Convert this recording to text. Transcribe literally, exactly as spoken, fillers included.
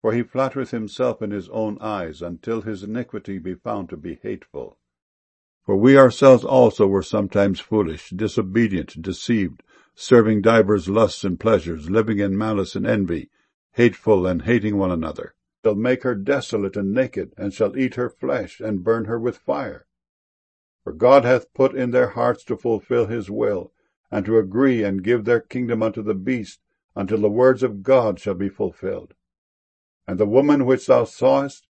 For he flattereth himself in his own eyes, until his iniquity be found to be hateful. For we ourselves also were sometimes foolish, disobedient, deceived, serving divers lusts and pleasures, living in malice and envy, hateful and hating one another. Shall make her desolate and naked, and shall eat her flesh, and burn her with fire. For God hath put in their hearts to fulfill his will, and to agree and give their kingdom unto the beast, until the words of God shall be fulfilled. And the woman which thou sawest,